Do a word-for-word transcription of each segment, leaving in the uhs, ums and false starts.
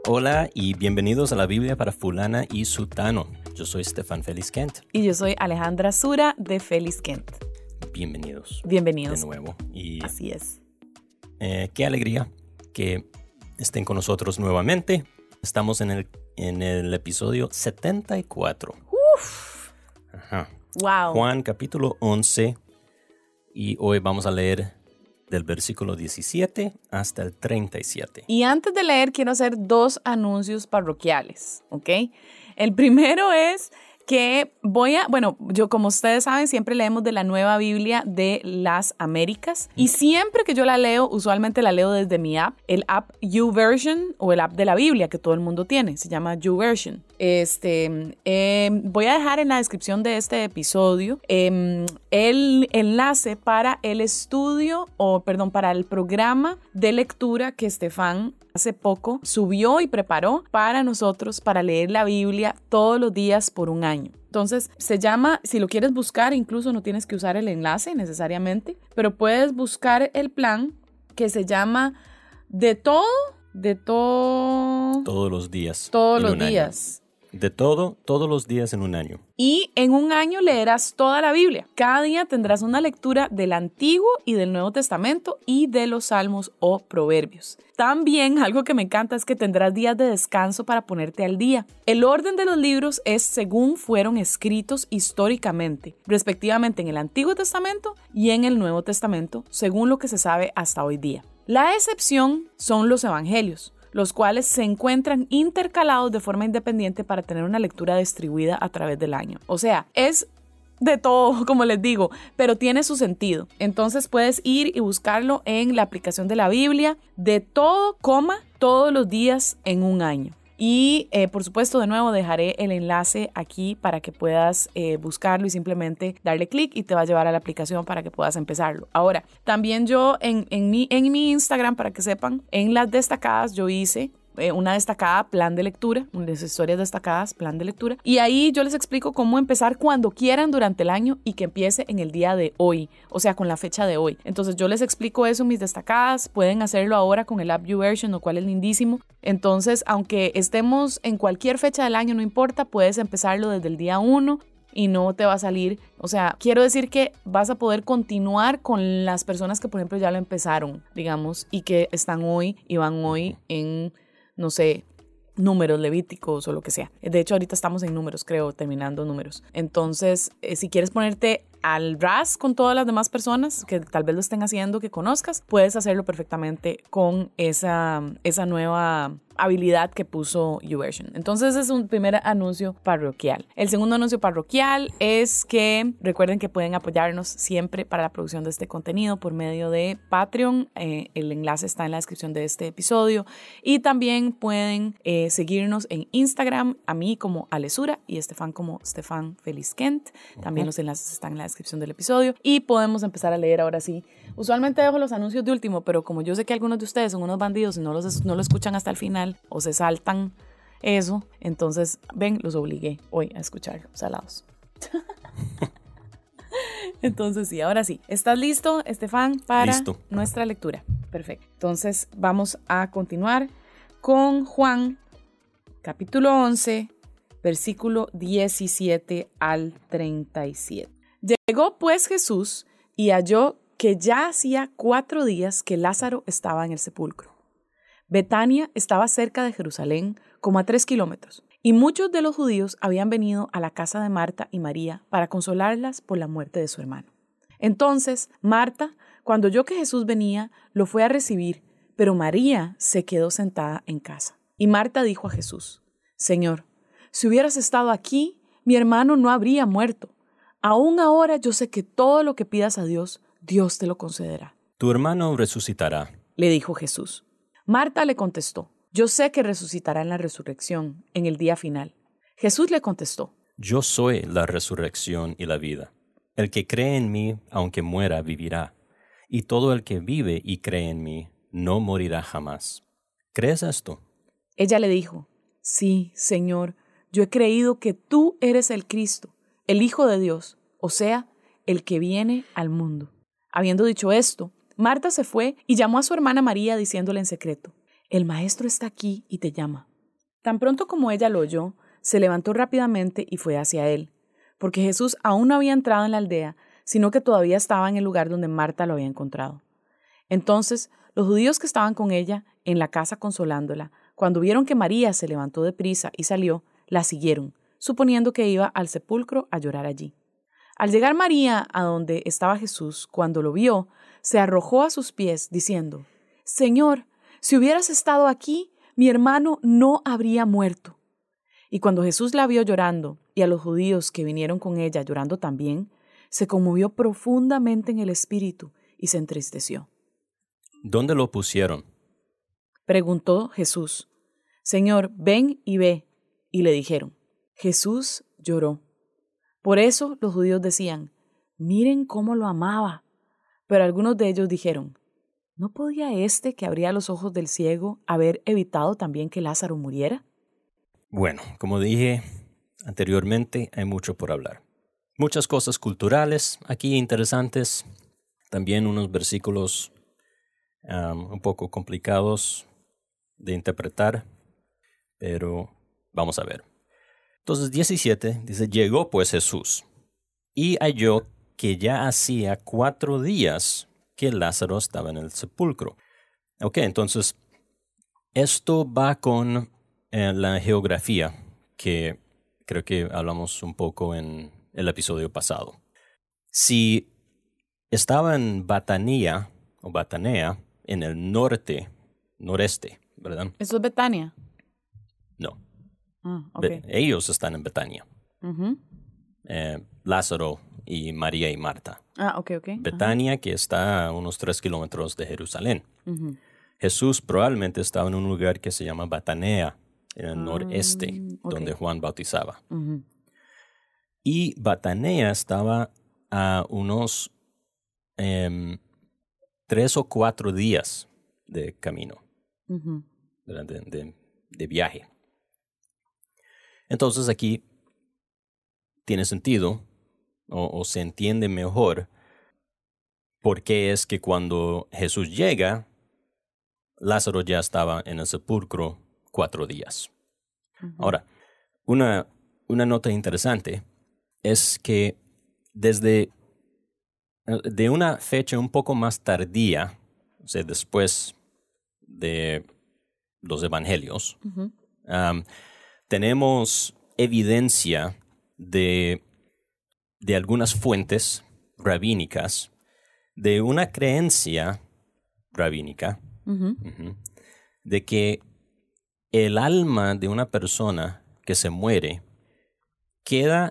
Hola y bienvenidos a la Biblia para fulana y sutano. Yo soy Stefan Feliz Kent. Y yo soy Alejandra Sura de Feliz Kent. Bienvenidos. Bienvenidos. De nuevo. Y, Así es. Eh, qué alegría que estén con nosotros nuevamente. Estamos en el, en el episodio setenta y cuatro. Uf. Ajá. Wow. Juan capítulo once. Y hoy vamos a leer del versículo diecisiete hasta el treinta y siete. Y antes de leer, quiero hacer dos anuncios parroquiales, ¿ok? El primero es que voy a, bueno, yo como ustedes saben, siempre leemos de la Nueva Biblia de las Américas. Y siempre que yo la leo, usualmente la leo desde mi app, el app YouVersion o el app de la Biblia que todo el mundo tiene, se llama YouVersion. Este, eh, voy a dejar en la descripción de este episodio eh, el enlace para el estudio, o perdón, para el programa de lectura que Stefan hace poco subió y preparó para nosotros para leer la Biblia todos los días por un año. Entonces se llama, si lo quieres buscar, incluso no tienes que usar el enlace necesariamente, pero puedes buscar el plan que se llama De todo, de todo... Todos los días. Todos los días. Año. De todo, todos los días en un año. Y en un año leerás toda la Biblia. Cada día tendrás una lectura del Antiguo y del Nuevo Testamento y de los Salmos o Proverbios. También algo que me encanta es que tendrás días de descanso para ponerte al día. El orden de los libros es según fueron escritos históricamente, respectivamente en el Antiguo Testamento y en el Nuevo Testamento, según lo que se sabe hasta hoy día. La excepción son los evangelios, los cuales se encuentran intercalados de forma independiente para tener una lectura distribuida a través del año. O sea, es de todo, como les digo, pero tiene su sentido. Entonces puedes ir y buscarlo en la aplicación de la Biblia, de todo, coma, todos los días en un año. Y eh, por supuesto, de nuevo, dejaré el enlace aquí para que puedas eh, buscarlo y simplemente darle clic y te va a llevar a la aplicación para que puedas empezarlo. Ahora, también yo en, en, mi, en mi Instagram, para que sepan, en las destacadas yo hice eh, una destacada plan de lectura, unas historias destacadas, plan de lectura. Y ahí yo les explico cómo empezar cuando quieran durante el año y que empiece en el día de hoy, o sea, con la fecha de hoy. Entonces yo les explico eso en mis destacadas, pueden hacerlo ahora con el app YouVersion, lo cual es lindísimo. Entonces, aunque estemos en cualquier fecha del año, no importa, puedes empezarlo desde el día uno y no te va a salir. O sea, quiero decir que vas a poder continuar con las personas que, por ejemplo, ya lo empezaron, digamos, y que están hoy y van hoy en, no sé, números levíticos o lo que sea. De hecho, ahorita estamos en números, creo, terminando números. Entonces, eh, si quieres ponerte al ras con todas las demás personas que tal vez lo estén haciendo, que conozcas, puedes hacerlo perfectamente con esa, esa nueva habilidad que puso YouVersion. Entonces es un primer anuncio parroquial. El segundo anuncio parroquial es que recuerden que pueden apoyarnos siempre para la producción de este contenido por medio de Patreon. Eh, el enlace está en la descripción de este episodio. Y también pueden eh, seguirnos en Instagram, a mí como Alesura y a Stefan como Stefan Feliz Kent. También uh-huh. Los enlaces están en la descripción del episodio. Y podemos empezar a leer ahora sí. Usualmente dejo los anuncios de último, pero como yo sé que algunos de ustedes son unos bandidos y no, los, no lo escuchan hasta el final, o se saltan eso, entonces ven, los obligué hoy a escuchar salados. Entonces sí, ahora sí, ¿estás listo, Stefan, para listo. Nuestra lectura? Perfecto, entonces vamos a continuar con Juan capítulo once, versículo diecisiete al treinta y siete. Llegó pues Jesús y halló que ya hacía cuatro días que Lázaro estaba en el sepulcro. Betania estaba cerca de Jerusalén, como a tres kilómetros, y muchos de los judíos habían venido a la casa de Marta y María para consolarlas por la muerte de su hermano. Entonces, Marta, cuando oyó que Jesús venía, lo fue a recibir, pero María se quedó sentada en casa. Y Marta dijo a Jesús: Señor, si hubieras estado aquí, mi hermano no habría muerto. Aún ahora yo sé que todo lo que pidas a Dios, Dios te lo concederá. Tu hermano resucitará, le dijo Jesús. Marta le contestó: yo sé que resucitará en la resurrección, en el día final. Jesús le contestó: yo soy la resurrección y la vida. El que cree en mí, aunque muera, vivirá. Y todo el que vive y cree en mí, no morirá jamás. ¿Crees esto? Ella le dijo: sí, Señor, yo he creído que tú eres el Cristo, el Hijo de Dios, o sea, el que viene al mundo. Habiendo dicho esto, Marta se fue y llamó a su hermana María diciéndole en secreto: el maestro está aquí y te llama. Tan pronto como ella lo oyó, se levantó rápidamente y fue hacia él, porque Jesús aún no había entrado en la aldea, sino que todavía estaba en el lugar donde Marta lo había encontrado. Entonces, los judíos que estaban con ella en la casa consolándola, cuando vieron que María se levantó de prisa y salió, la siguieron, suponiendo que iba al sepulcro a llorar allí. Al llegar María a donde estaba Jesús, cuando lo vio, se arrojó a sus pies, diciendo: «Señor, si hubieras estado aquí, mi hermano no habría muerto». Y cuando Jesús la vio llorando, y a los judíos que vinieron con ella llorando también, se conmovió profundamente en el espíritu y se entristeció. ¿Dónde lo pusieron? Preguntó Jesús: «Señor, ven y ve». Y le dijeron. Jesús lloró. Por eso los judíos decían: «Miren cómo lo amaba». Pero algunos de ellos dijeron: ¿no podía éste que abría los ojos del ciego haber evitado también que Lázaro muriera? Bueno, como dije anteriormente, hay mucho por hablar. Muchas cosas culturales aquí interesantes. También unos versículos um, un poco complicados de interpretar. Pero vamos a ver. Entonces, diecisiete dice: llegó pues Jesús y halló que ya hacía cuatro días que Lázaro estaba en el sepulcro. Ok, entonces, esto va con eh, la geografía que creo que hablamos un poco en el episodio pasado. Si estaba en Batanía, o Batanea, en el norte, noreste, ¿verdad? ¿Eso es Betania? No. Ah, okay. Be- ellos están en Betania. Uh-huh. Eh, Lázaro y María y Marta. Ah, ok, ok. Betania, uh-huh. que está a unos tres kilómetros de Jerusalén. Uh-huh. Jesús probablemente estaba en un lugar que se llama Batanea, en el uh, noreste, okay. donde Juan bautizaba. Uh-huh. Y Batanea estaba a unos eh, tres o cuatro días de camino, uh-huh. de, de, de viaje. Entonces aquí tiene sentido o, o se entiende mejor por qué es que cuando Jesús llega, Lázaro ya estaba en el sepulcro cuatro días. Uh-huh. Ahora, una, una nota interesante es que desde de una fecha un poco más tardía, o sea, después de los evangelios, uh-huh. um, tenemos evidencia de, de algunas fuentes rabínicas de una creencia rabínica uh-huh. uh-huh, de que el alma de una persona que se muere queda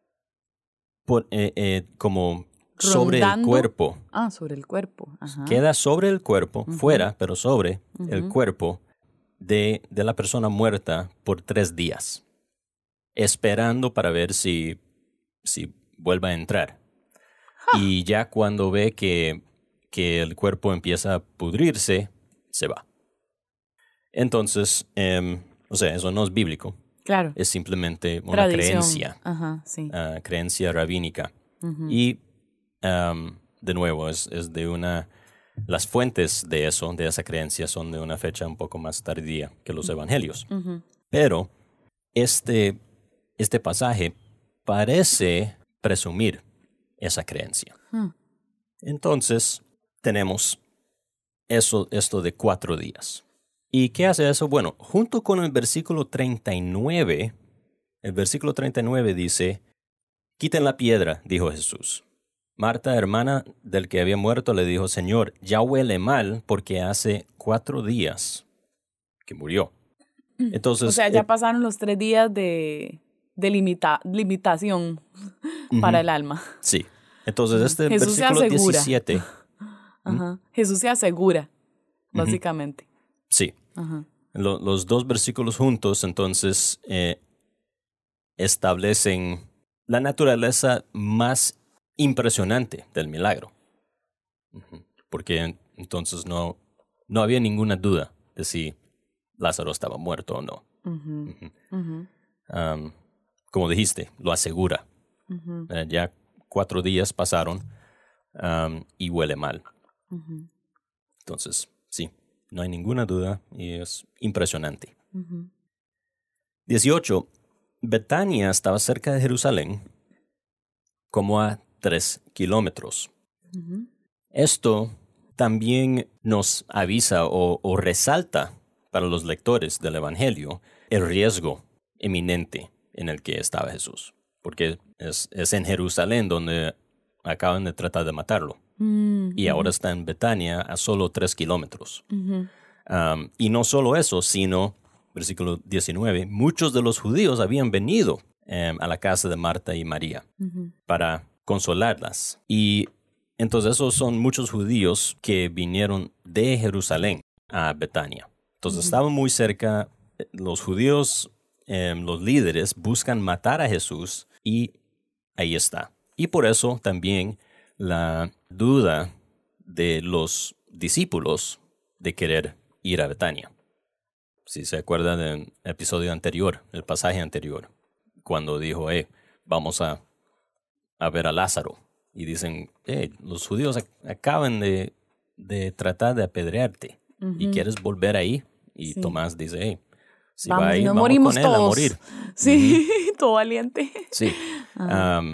por, eh, eh, como sobre Rondando. el cuerpo. Ah, sobre el cuerpo. Ajá. Queda sobre el cuerpo, uh-huh. fuera, pero sobre uh-huh. el cuerpo de, de la persona muerta por tres días, esperando para ver si, si vuelve a entrar. Huh. Y ya cuando ve que, que el cuerpo empieza a pudrirse, se va. Entonces, eh, o sea, eso no es bíblico. Claro. Es simplemente una Tradición. creencia, Ajá, sí. uh, creencia rabínica. Uh-huh. Y, um, de nuevo, es, es de una... Las fuentes de eso, de esa creencia, son de una fecha un poco más tardía que los evangelios. Uh-huh. Pero este, este pasaje parece presumir esa creencia. Uh-huh. Entonces, tenemos eso, esto de cuatro días. ¿Y qué hace eso? Bueno, junto con el versículo treinta y nueve, el versículo treinta y nueve dice: «Quiten la piedra», dijo Jesús. Marta, hermana del que había muerto, le dijo: «Señor, ya huele mal porque hace cuatro días que murió». Entonces, o sea, ya eh, pasaron los tres días de, de limita, limitación uh-huh. para el alma. Sí. Entonces, este Jesús versículo se asegura. diecisiete. Ajá. ¿Mm? Jesús se asegura, básicamente. Uh-huh. Sí. Ajá. Lo, los dos versículos juntos, entonces, eh, establecen la naturaleza más impresionante del milagro. Uh-huh. Porque entonces no, no había ninguna duda de si Lázaro estaba muerto o no. Uh-huh. Uh-huh. Uh-huh. Um, como dijiste, lo asegura. Uh-huh. Uh, ya cuatro días pasaron um, y huele mal. Uh-huh. Entonces, sí, no hay ninguna duda y es impresionante. Uh-huh. dieciocho. Betania estaba cerca de Jerusalén, como a tres kilómetros. Uh-huh. Esto también nos avisa o, o resalta para los lectores del Evangelio el riesgo eminente en el que estaba Jesús, porque es, es en Jerusalén donde acaban de tratar de matarlo. Uh-huh. Y ahora está en Betania a solo tres kilómetros. Uh-huh. Um, y no solo eso, sino, versículo diecinueve, muchos de los judíos habían venido um, a la casa de Marta y María uh-huh. para consolarlas. Y entonces esos son muchos judíos que vinieron de Jerusalén a Betania. Entonces uh-huh. estaban muy cerca. Los judíos, eh, los líderes, buscan matar a Jesús y ahí está. Y por eso también la duda de los discípulos de querer ir a Betania. Si se acuerdan del episodio anterior, el pasaje anterior, cuando dijo, hey, vamos a, a ver a Lázaro. Y dicen, hey, los judíos ac- acaban de, de tratar de apedrearte. Uh-huh. ¿Y quieres volver ahí? Y sí. Tomás dice, hey, si vamos, va ahí, nos vamos morimos con él todos. a morir. Sí, uh-huh. Todo valiente. Sí. Uh-huh. Um,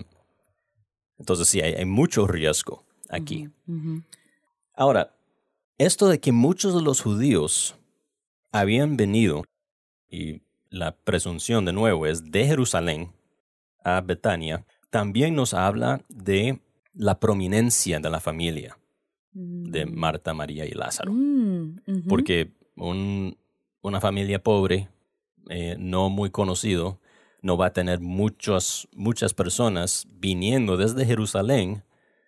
entonces sí, hay, hay mucho riesgo aquí. Uh-huh. Uh-huh. Ahora, esto de que muchos de los judíos habían venido, y la presunción de nuevo es de Jerusalén a Betania, también nos habla de la prominencia de la familia uh-huh. de Marta, María y Lázaro. Uh-huh. Porque un, una familia pobre, eh, no muy conocido, no va a tener muchos, muchas personas viniendo desde Jerusalén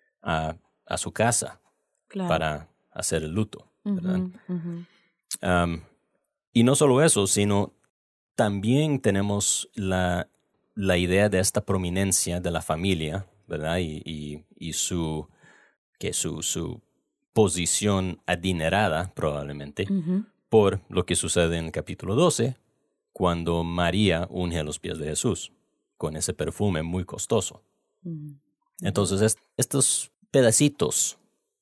a, a su casa claro. para hacer el luto. ¿verdad? Uh-huh, uh-huh. Um, y no solo eso, sino también tenemos la, la idea de esta prominencia de la familia, ¿verdad? Y, y, y su, que su, su posición adinerada, probablemente, uh-huh. por lo que sucede en el capítulo doce, cuando María unge a los pies de Jesús con ese perfume muy costoso. Uh-huh. Entonces, est- estos pedacitos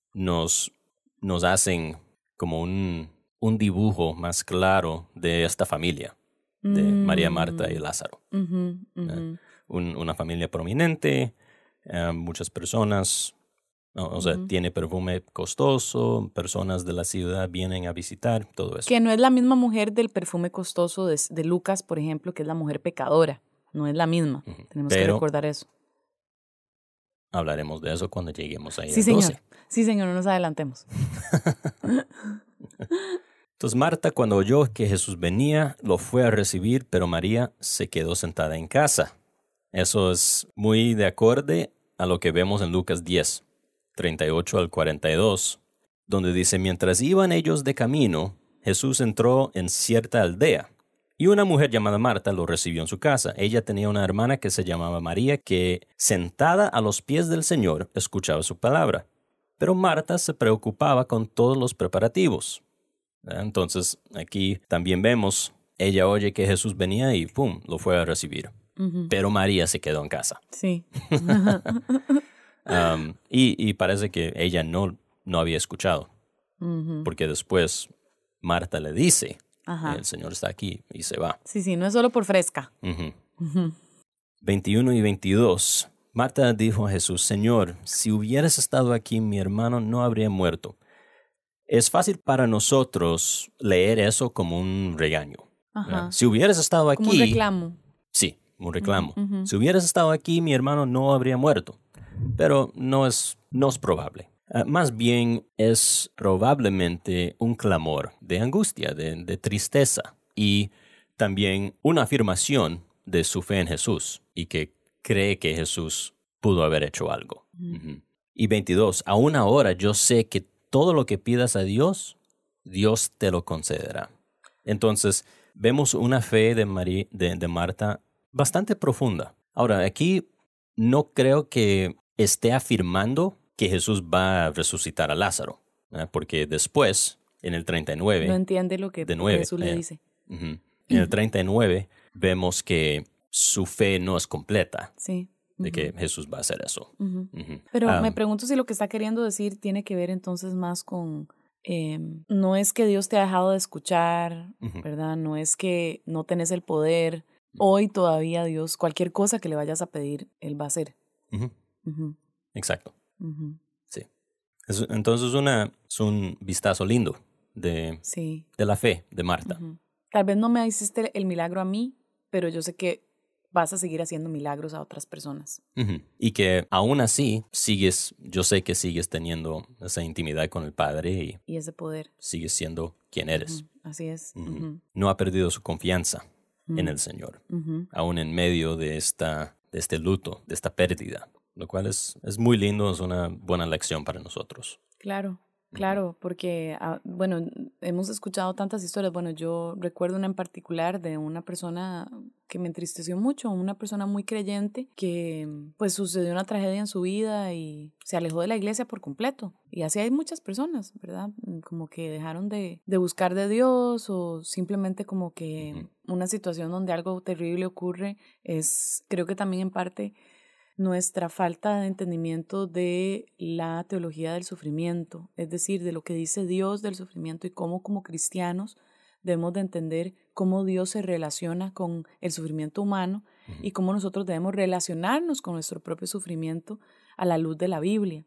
nos, nos hacen como un, un dibujo más claro de esta familia, de mm. María, Marta y Lázaro. Uh-huh, uh-huh. ¿Eh? Un, una familia prominente, eh, muchas personas, no, o uh-huh. sea, tiene perfume costoso, personas de la ciudad vienen a visitar, todo eso. Que no es la misma mujer del perfume costoso de, de Lucas, por ejemplo, que es la mujer pecadora. No es la misma. Uh-huh. Tenemos Pero, que recordar eso. Hablaremos de eso cuando lleguemos ahí sí, al señor. doce. Sí, señor, no nos adelantemos. Entonces Marta, cuando oyó que Jesús venía, lo fue a recibir, pero María se quedó sentada en casa. Eso es muy de acorde a lo que vemos en Lucas diez, treinta y ocho al cuarenta y dos, donde dice, mientras iban ellos de camino, Jesús entró en cierta aldea, y una mujer llamada Marta lo recibió en su casa. Ella tenía una hermana que se llamaba María, que sentada a los pies del Señor escuchaba su palabra. Pero Marta se preocupaba con todos los preparativos. Entonces, aquí también vemos, ella oye que Jesús venía y ¡pum!, lo fue a recibir. Uh-huh. Pero María se quedó en casa. Sí. um, y, y parece que ella no, no había escuchado. Uh-huh. Porque después Marta le dice, Ajá. el Señor está aquí, y se va. Sí, sí, no es solo por fresca. Uh-huh. Uh-huh. veintiuno y veintidós. Marta dijo a Jesús, Señor, si hubieras estado aquí, mi hermano no habría muerto. Es fácil para nosotros leer eso como un regaño. Ajá. Si hubieras estado aquí... Como un reclamo. Sí, un reclamo. Uh-huh, uh-huh. Si hubieras estado aquí, mi hermano no habría muerto. Pero no es, no es probable. Uh, más bien es probablemente un clamor de angustia, de, de tristeza. Y también una afirmación de su fe en Jesús y que cree que Jesús pudo haber hecho algo. Uh-huh. Uh-huh. Y veintidós. Aún ahora yo sé que todo lo que pidas a Dios, Dios te lo concederá. Entonces, vemos una fe de, María, de, de Marta bastante profunda. Ahora, aquí no creo que esté afirmando que Jesús va a resucitar a Lázaro, ¿eh? Porque después, en el treinta y nueve... No entiende lo que de nueve, Jesús le eh, dice. Uh-huh. En el treinta y nueve vemos que su fe no es completa. Sí. De que Jesús va a hacer eso. Uh-huh. Uh-huh. Pero um, me pregunto si lo que está queriendo decir tiene que ver entonces más con... Eh, no es que Dios te ha dejado de escuchar, uh-huh. ¿verdad? No es que no tenés el poder, Hoy todavía Dios, cualquier cosa que le vayas a pedir, Él va a hacer. Uh-huh. Uh-huh. Exacto. Uh-huh. Sí. Es, entonces una, es un vistazo lindo de, sí. de la fe de Marta. Uh-huh. Tal vez no me hiciste el milagro a mí, pero yo sé que vas a seguir haciendo milagros a otras personas. Uh-huh. Y que aún así sigues, yo sé que sigues teniendo esa intimidad con el Padre y, y ese poder. Sigues siendo quien eres. Uh-huh. Así es. Uh-huh. Uh-huh. No ha perdido su confianza uh-huh. en el Señor, uh-huh. aún en medio de, esta, de este luto, de esta pérdida, lo cual es, es muy lindo, es una buena lección para nosotros. Claro. Claro, porque, uh, bueno, hemos escuchado tantas historias. Bueno, yo recuerdo una en particular de una persona que me entristeció mucho, una persona muy creyente que pues sucedió una tragedia en su vida y se alejó de la iglesia por completo. Y así hay muchas personas, ¿verdad? Como que dejaron de, de buscar de Dios o simplemente como que una situación donde algo terrible ocurre es, creo que también en parte, nuestra falta de entendimiento de la teología del sufrimiento, es decir, de lo que dice Dios del sufrimiento y cómo como cristianos debemos de entender cómo Dios se relaciona con el sufrimiento humano uh-huh. y cómo nosotros debemos relacionarnos con nuestro propio sufrimiento a la luz de la Biblia,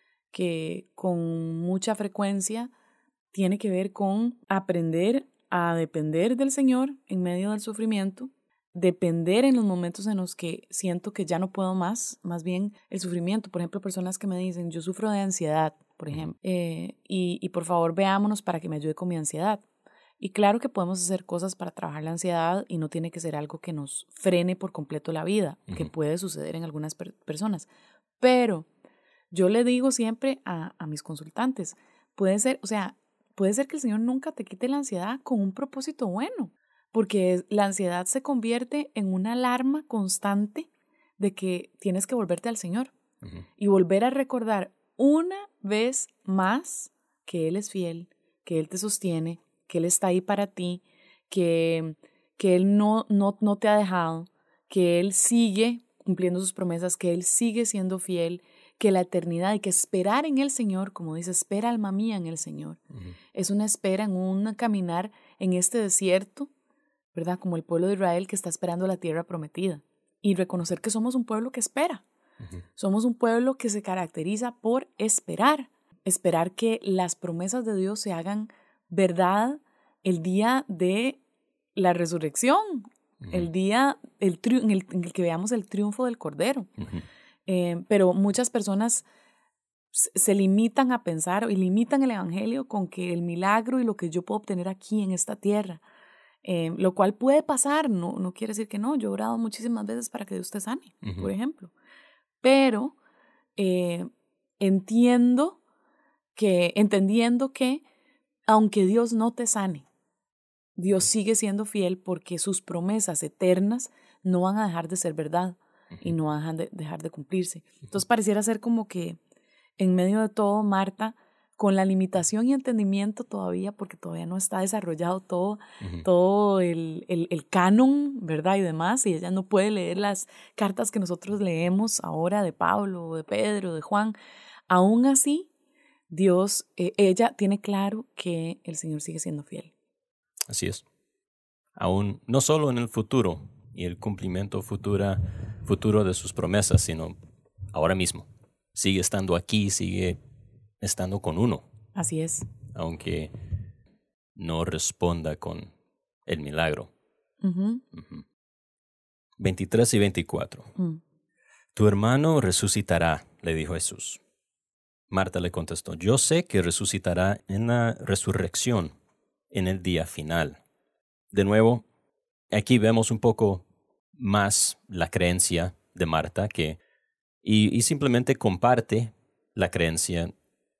que con mucha frecuencia tiene que ver con aprender a depender del Señor en medio del sufrimiento, depender en los momentos en los que siento que ya no puedo más, más bien el sufrimiento. Por ejemplo, personas que me dicen, yo sufro de ansiedad, por ejemplo, eh, y, y por favor veámonos para que me ayude con mi ansiedad. Y claro que podemos hacer cosas para trabajar la ansiedad y no tiene que ser algo que nos frene por completo la vida, uh-huh. que puede suceder en algunas per- personas. Pero yo le digo siempre a, a mis consultantes, puede ser, o sea, puede ser que el Señor nunca te quite la ansiedad con un propósito bueno. Porque la ansiedad se convierte en una alarma constante de que tienes que volverte al Señor uh-huh. y volver a recordar una vez más que Él es fiel, que Él te sostiene, que Él está ahí para ti, que, que Él no, no, no te ha dejado, que Él sigue cumpliendo sus promesas, que Él sigue siendo fiel, que la eternidad y que esperar en el Señor, como dice, espera alma mía en el Señor, uh-huh. es una espera en un caminar en este desierto, ¿verdad? Como el pueblo de Israel que está esperando la tierra prometida. Y reconocer que somos un pueblo que espera. Uh-huh. Somos un pueblo que se caracteriza por esperar. Esperar que las promesas de Dios se hagan verdad el día de la resurrección. Uh-huh. El día el tri- en, el, en el que veamos el triunfo del Cordero. Uh-huh. Eh, pero muchas personas se limitan a pensar y limitan el evangelio con que el milagro y lo que yo puedo obtener aquí en esta tierra. Eh, lo cual puede pasar, no, no quiere decir que no. Yo he orado muchísimas veces para que Dios te sane, uh-huh. por ejemplo. Pero eh, entiendo que, entendiendo que aunque Dios no te sane, Dios sigue siendo fiel porque sus promesas eternas no van a dejar de ser verdad uh-huh. y no van a dejar de cumplirse. Entonces pareciera ser como que en medio de todo, Marta, con la limitación y entendimiento todavía, porque todavía no está desarrollado todo, uh-huh. todo el, el, el canon, ¿verdad? Y demás, y ella no puede leer las cartas que nosotros leemos ahora de Pablo, de Pedro, de Juan. Aún así, Dios, eh, ella tiene claro que el Señor sigue siendo fiel. Así es. Aún, no solo en el futuro y el cumplimiento futura, futuro de sus promesas, sino ahora mismo. Sigue estando aquí, sigue estando con uno. Así es. Aunque no responda con el milagro. Uh-huh. Uh-huh. veintitrés y veinticuatro. Uh-huh. Tu hermano resucitará, le dijo Jesús. Marta le contestó, yo sé que resucitará en la resurrección, en el día final. De nuevo, aquí vemos un poco más la creencia de Marta que, y, y simplemente comparte la creencia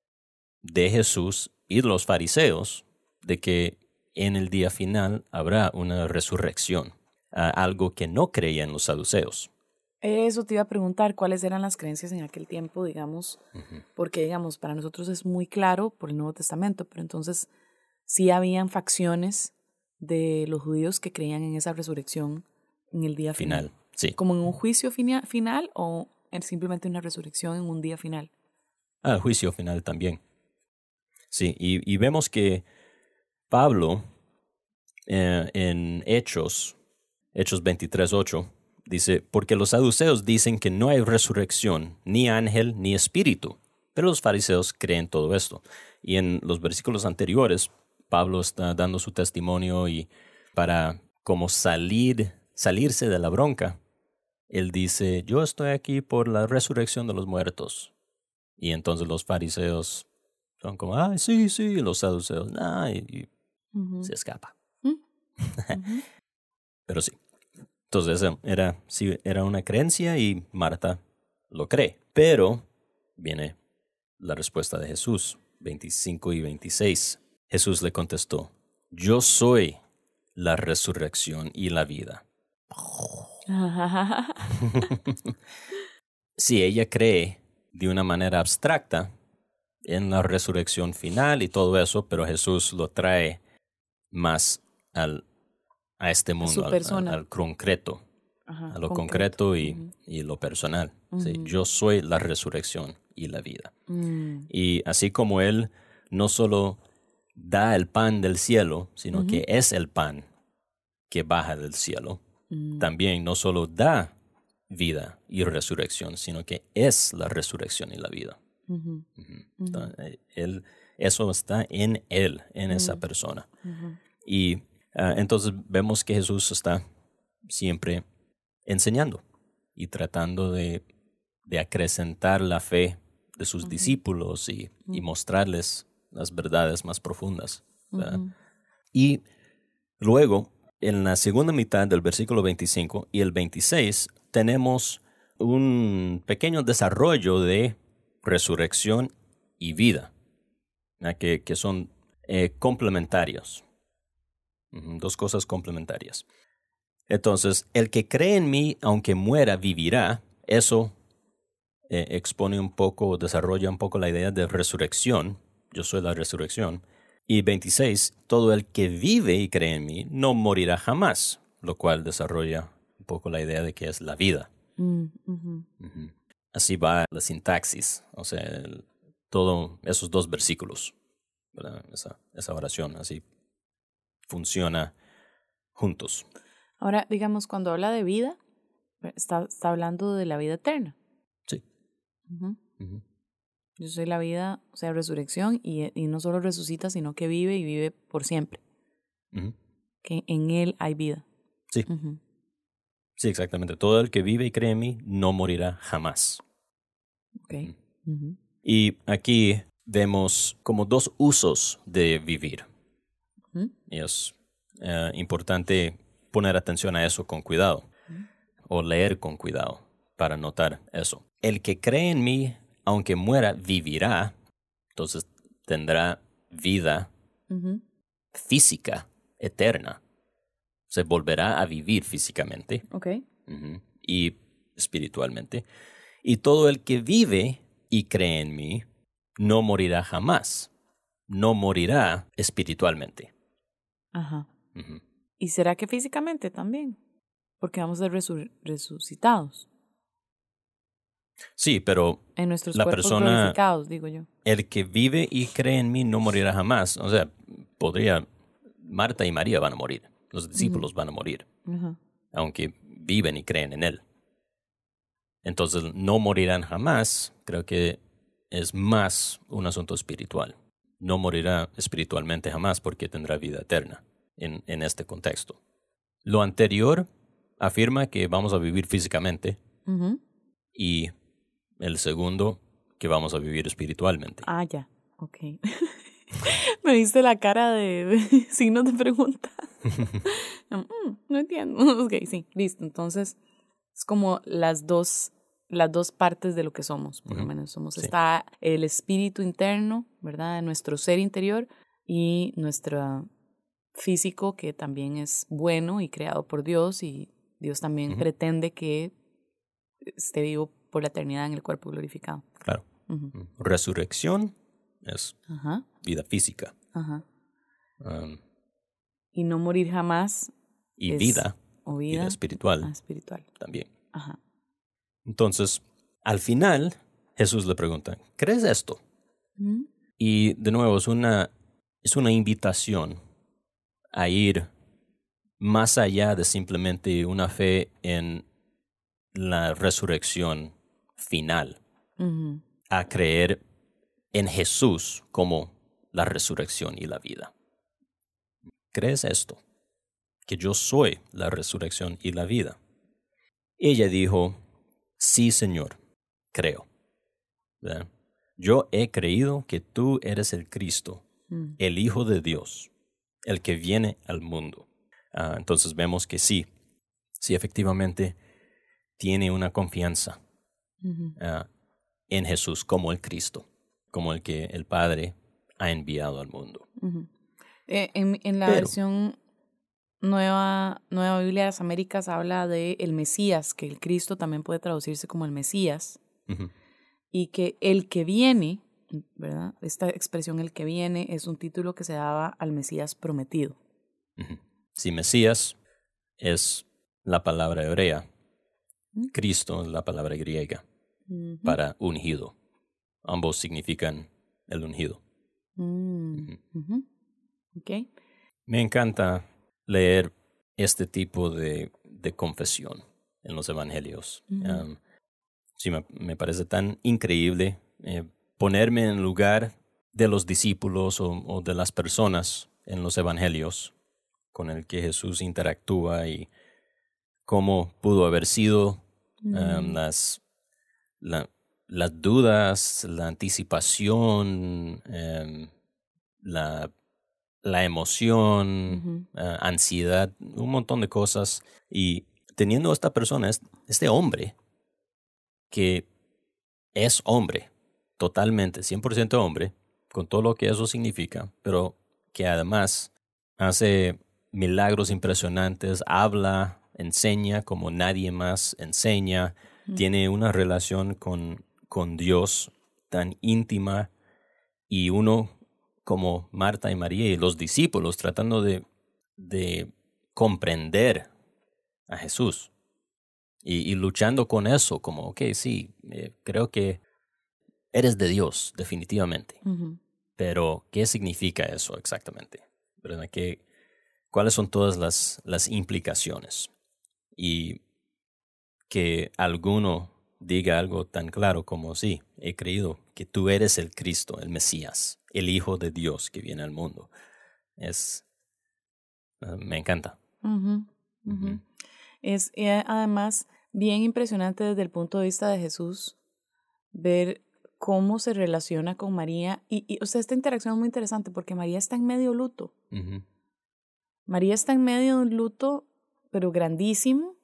de Jesús y de los fariseos de que en el día final habrá una resurrección, uh, algo que no creían los saduceos. Eso te iba a preguntar, ¿cuáles eran las creencias en aquel tiempo, digamos? Uh-huh. Porque, digamos, para nosotros es muy claro por el Nuevo Testamento, pero entonces sí habían facciones de los judíos que creían en esa resurrección en el día final. Final, sí. ¿Como en un juicio fina- final o en simplemente una resurrección en un día final? Ah, juicio final también. Sí, y, y vemos que Pablo eh, en Hechos Hechos veintitrés ocho, dice, porque los saduceos dicen que no hay resurrección, ni ángel, ni espíritu, pero los fariseos creen todo esto. Y en los versículos anteriores, Pablo está dando su testimonio y para como salir, salirse de la bronca, él dice, yo estoy aquí por la resurrección de los muertos. Y entonces los fariseos son como, ah, sí, sí, y los saduceos, nah, y, y uh-huh. se escapa. Uh-huh. Pero sí. Entonces era, sí, era una creencia y Marta lo cree. Pero viene la respuesta de Jesús, veinticinco y veintiséis. Jesús le contestó, yo soy la resurrección y la vida. Sí, ella cree de una manera abstracta en la resurrección final y todo eso, pero Jesús lo trae más al, a este mundo, al, al, al concreto, Ajá, a lo concreto, concreto y, uh-huh. y lo personal. Uh-huh. Sí, yo soy la resurrección y la vida. Uh-huh. Y así como Él no solo da el pan del cielo, sino uh-huh. que es el pan que baja del cielo, uh-huh. también no solo da vida y resurrección, sino que es la resurrección y la vida. Uh-huh. Uh-huh. Entonces, él, eso está en Él, en uh-huh. esa persona. Uh-huh. Y uh, entonces vemos que Jesús está siempre enseñando y tratando de, de acrecentar la fe de sus uh-huh. discípulos y, uh-huh. y mostrarles las verdades más profundas. Uh-huh. Y luego, en la segunda mitad del versículo veinticinco y el veintiséis, tenemos un pequeño desarrollo de resurrección y vida, ¿no? que, que son eh, complementarios. Uh-huh. Dos cosas complementarias. Entonces, el que cree en mí, aunque muera, vivirá. Eso eh, expone un poco, desarrolla un poco la idea de resurrección. Yo soy la resurrección. Y veintiséis, todo el que vive y cree en mí no morirá jamás, lo cual desarrolla un poco la idea de que es la vida. Mm, uh-huh. Uh-huh. Así va la sintaxis, o sea, el, todos esos dos versículos, ¿verdad? Esa, esa oración, así funciona juntos. Ahora, digamos, cuando habla de vida, está, está hablando de la vida eterna. Sí. Uh-huh. Uh-huh. Yo soy la vida, o sea, resurrección, y, y no solo resucita, sino que vive y vive por siempre. Uh-huh. Que en Él hay vida. Sí. Uh-huh. Sí, exactamente. Todo el que vive y cree en mí no morirá jamás. Okay. Uh-huh. Uh-huh. Y aquí vemos como dos usos de vivir. Uh-huh. Y es uh, importante poner atención a eso con cuidado, uh-huh. o leer con cuidado para notar eso. El que cree en mí, aunque muera, vivirá, entonces tendrá vida uh-huh. física, eterna. Se volverá a vivir físicamente okay. uh-huh. y espiritualmente. Y todo el que vive y cree en mí no morirá jamás. No morirá espiritualmente. Ajá. Uh-huh. ¿Y será que físicamente también? Porque vamos a ser resu- resucitados. Sí, pero en nuestros la cuerpos persona, glorificados, digo yo. El que vive y cree en mí no morirá jamás. O sea, podría, Marta y María van a morir. Los discípulos uh-huh. van a morir. Uh-huh. Aunque viven y creen en Él. Entonces, no morirán jamás, creo que es más un asunto espiritual. No morirá espiritualmente jamás porque tendrá vida eterna en, en este contexto. Lo anterior afirma que vamos a vivir físicamente uh-huh. y el segundo que vamos a vivir espiritualmente. Ah, ya. Ok. Me viste la cara de signos de pregunta. mm, no entiendo. Ok, sí, listo. Entonces, es como las dos, las dos partes de lo que somos, por uh-huh. lo menos somos. Sí. Está el espíritu interno, ¿verdad? Nuestro ser interior y nuestro físico, que también es bueno y creado por Dios, y Dios también uh-huh. pretende que esté vivo por la eternidad en el cuerpo glorificado. Claro. Uh-huh. Resurrección es uh-huh. vida física. Uh-huh. Um, y no morir jamás. Y es, vida, o vida, vida espiritual, ah, espiritual también. Uh-huh. Entonces, al final, Jesús le pregunta, ¿crees esto? Uh-huh. Y de nuevo, es una, es una invitación a ir más allá de simplemente una fe en la resurrección final, Uh-huh. a creer en Jesús como la resurrección y la vida. ¿Crees esto? Que yo soy la resurrección y la vida. Ella dijo, sí, Señor, creo. ¿Verdad? Yo he creído que tú eres el Cristo, mm. el Hijo de Dios, el que viene al mundo. Uh, entonces vemos que sí, sí efectivamente tiene una confianza uh-huh. uh, en Jesús como el Cristo, como el que el Padre ha enviado al mundo. Uh-huh. Eh, en, en la Pero, versión nueva, nueva Biblia de las Américas habla de el Mesías, que el Cristo también puede traducirse como el Mesías, uh-huh. y que el que viene, ¿verdad? Esta expresión el que viene es un título que se daba al Mesías prometido. Uh-huh. Si Mesías es la palabra hebrea, uh-huh. Cristo es la palabra griega uh-huh. para ungido. Ambos significan el ungido. Uh-huh. Uh-huh. Okay. Me encanta leer este tipo de, de confesión en los evangelios. Uh-huh. Um, sí, me, me parece tan increíble eh, ponerme en el lugar de los discípulos o, o de las personas en los evangelios con el que Jesús interactúa y cómo pudo haber sido uh-huh. um, las, la, las dudas, la anticipación, um, la... la emoción, uh-huh. uh, ansiedad, un montón de cosas. Y teniendo esta persona, este hombre, que es hombre, totalmente, cien por ciento hombre, con todo lo que eso significa, pero que además hace milagros impresionantes, habla, enseña como nadie más enseña, uh-huh. tiene una relación con, con Dios tan íntima y uno como Marta y María y los discípulos tratando de, de comprender a Jesús y, y luchando con eso, como, ok, sí, eh, creo que eres de Dios, definitivamente. Uh-huh. Pero, ¿qué significa eso exactamente? ¿Verdad? ¿Qué, ¿Cuáles son todas las, las implicaciones? Y que alguno diga algo tan claro como, sí, he creído que tú eres el Cristo, el Mesías, el Hijo de Dios que viene al mundo. Es, uh, me encanta. Uh-huh, uh-huh. Uh-huh. Es eh, además bien impresionante desde el punto de vista de Jesús ver cómo se relaciona con María. Y, y o sea, esta interacción es muy interesante porque María está en medio luto. Uh-huh. María está en medio de un luto, pero grandísimo.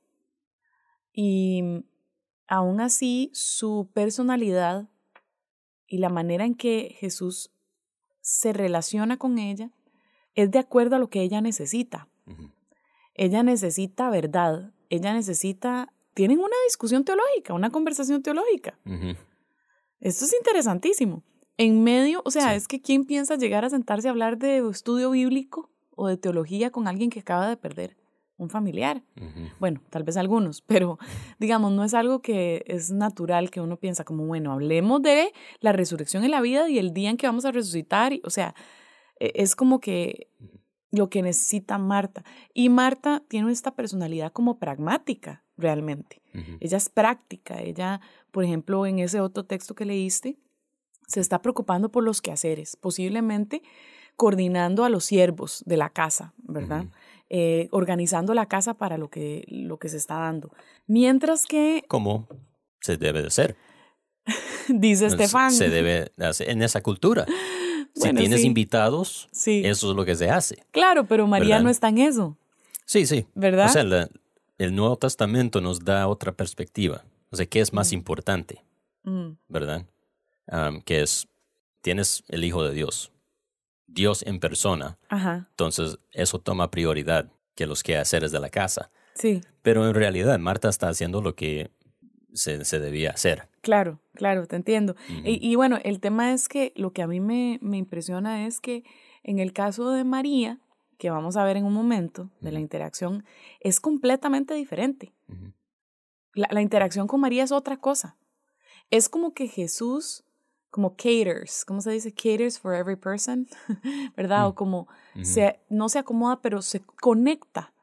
Y aún así, su personalidad y la manera en que Jesús se relaciona con ella es de acuerdo a lo que ella necesita. Uh-huh. Ella necesita verdad, ella necesita... Tienen una discusión teológica, una conversación teológica. Uh-huh. Esto es interesantísimo. En medio, o sea, sí. Es que ¿quién piensa llegar a sentarse a hablar de estudio bíblico o de teología con alguien que acaba de perder un familiar? Uh-huh. Bueno, tal vez algunos, pero digamos, no es algo que es natural que uno piensa como, bueno, hablemos de la resurrección y la vida y el día en que vamos a resucitar. Y, o sea, es como que lo que necesita Marta. Y Marta tiene esta personalidad como pragmática, realmente. Uh-huh. Ella es práctica. Ella, por ejemplo, en ese otro texto que leíste, se está preocupando por los quehaceres, posiblemente coordinando a los siervos de la casa, ¿verdad? Uh-huh. Eh, organizando la casa para lo que, lo que se está dando. Mientras que... ¿Cómo se debe de hacer? Dice Estefan. Se debe hacer en esa cultura. Bueno, si tienes sí. invitados, sí. eso es lo que se hace. Claro, pero María ¿verdad? No está en eso. Sí, sí. ¿Verdad? O sea, la, el Nuevo Testamento nos da otra perspectiva. O sea, ¿qué es más mm. importante? Mm. ¿Verdad? Um, que es, tienes el Hijo de Dios. Dios en persona. Ajá. Entonces, eso toma prioridad que los quehaceres de la casa. Sí. Pero en realidad, Marta está haciendo lo que se, se debía hacer. Claro, claro, te entiendo. Uh-huh. Y, y bueno, el tema es que lo que a mí me, me impresiona es que en el caso de María, que vamos a ver en un momento de uh-huh. la interacción, es completamente diferente. Uh-huh. La, la interacción con María es otra cosa. Es como que Jesús... como caters, ¿cómo se dice? Caters for every person, ¿verdad? Mm. O como, mm-hmm. se, no se acomoda, pero se conecta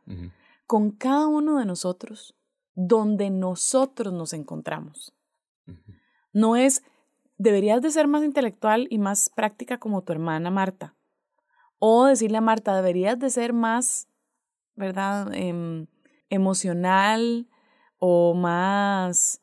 Uh-huh. con cada uno de nosotros, donde nosotros nos encontramos. Uh-huh. No es, deberías de ser más intelectual y más práctica como tu hermana Marta. O decirle a Marta, deberías de ser más, ¿verdad?, eh, emocional o más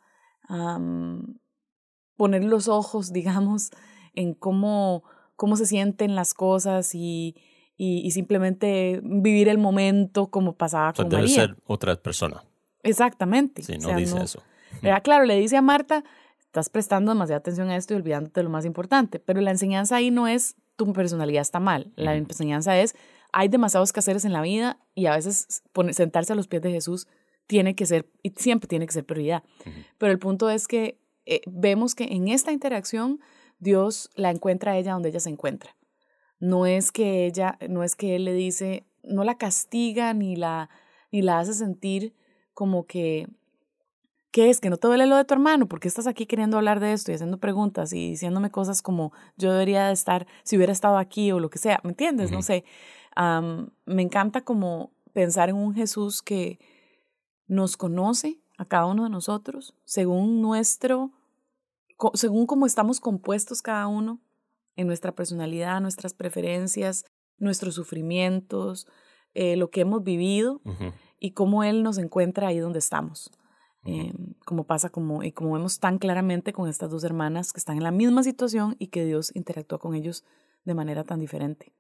um, poner los ojos, digamos, en cómo, cómo se sienten las cosas y, y, y simplemente vivir el momento como pasaba O sea, con debe María. ser otra persona. Exactamente. Sí, no o sea, dice no, eso. ¿verdad? Claro, le dice a Marta, estás prestando demasiada atención a esto y olvidándote de lo más importante, pero la enseñanza ahí no es tu personalidad está mal, la uh-huh. enseñanza es hay demasiados quehaceres en la vida y a veces poner, sentarse a los pies de Jesús tiene que ser, y siempre tiene que ser prioridad. Uh-huh. Pero el punto es que eh, vemos que en esta interacción Dios la encuentra a ella donde ella se encuentra. No es que ella, no es que Él le dice, no la castiga ni la, ni la hace sentir como que, ¿qué es? Que no te duele lo de tu hermano, ¿por qué estás aquí queriendo hablar de esto y haciendo preguntas y diciéndome cosas como yo debería de estar, si hubiera estado aquí o lo que sea? ¿Me entiendes? Uh-huh. No sé. Um, me encanta como pensar en un Jesús que nos conoce a cada uno de nosotros según nuestro, co- según cómo estamos compuestos cada uno en nuestra personalidad, nuestras preferencias, nuestros sufrimientos, eh, lo que hemos vivido uh-huh. y cómo Él nos encuentra ahí donde estamos. Uh-huh. Eh, como pasa como, y como vemos tan claramente con estas dos hermanas que están en la misma situación y que Dios interactúa con ellos de manera tan diferente.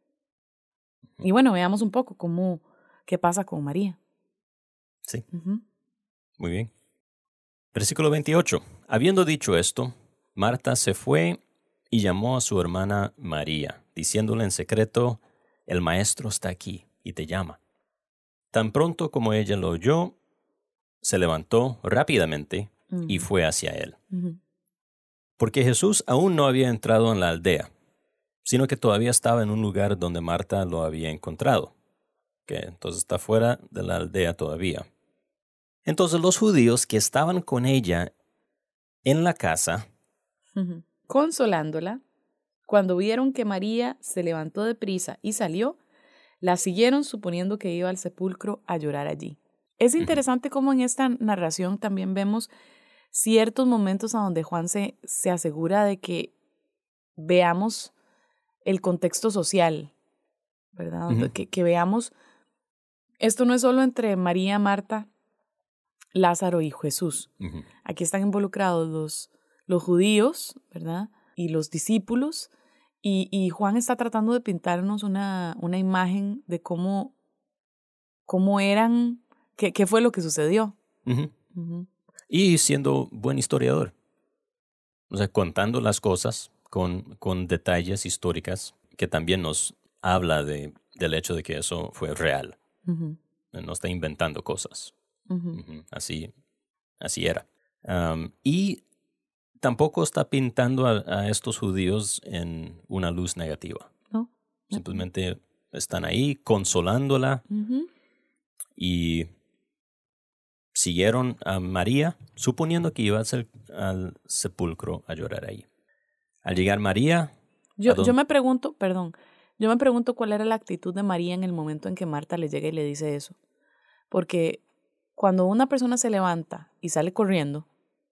Y bueno, veamos un poco cómo, qué pasa con María. Sí. Uh-huh. Muy bien. Versículo veintiocho. Habiendo dicho esto, Marta se fue y llamó a su hermana María, diciéndole en secreto, el maestro está aquí y te llama. Tan pronto como ella lo oyó, se levantó rápidamente uh-huh. y fue hacia él. Uh-huh. Porque Jesús aún no había entrado en la aldea, sino que todavía estaba en un lugar donde Marta lo había encontrado, que entonces está fuera de la aldea todavía. Entonces los judíos que estaban con ella en la casa, uh-huh. consolándola, cuando vieron que María se levantó de prisa y salió, la siguieron suponiendo que iba al sepulcro a llorar allí. Es interesante uh-huh. cómo en esta narración también vemos ciertos momentos a donde Juan se, se asegura de que veamos el contexto social, ¿verdad? Uh-huh. Que, que veamos, esto no es solo entre María, Marta, Lázaro y Jesús. Uh-huh. Aquí están involucrados los, los judíos, ¿verdad? Y los discípulos. Y, y Juan está tratando de pintarnos una, una imagen de cómo, cómo eran, qué, qué fue lo que sucedió. Uh-huh. Uh-huh. Y siendo buen historiador. O sea, contando las cosas con, con detalles históricas que también nos habla de, del hecho de que eso fue real. Uh-huh. No está inventando cosas. Uh-huh. Uh-huh. Así, así era. Um, y tampoco está pintando a, a estos judíos en una luz negativa. No. Simplemente están ahí consolándola uh-huh. y siguieron a María, suponiendo que iba a ser al sepulcro a llorar ahí. Al llegar María... Yo, yo me pregunto, perdón, yo me pregunto cuál era la actitud de María en el momento en que Marta le llega y le dice eso. Porque cuando una persona se levanta y sale corriendo,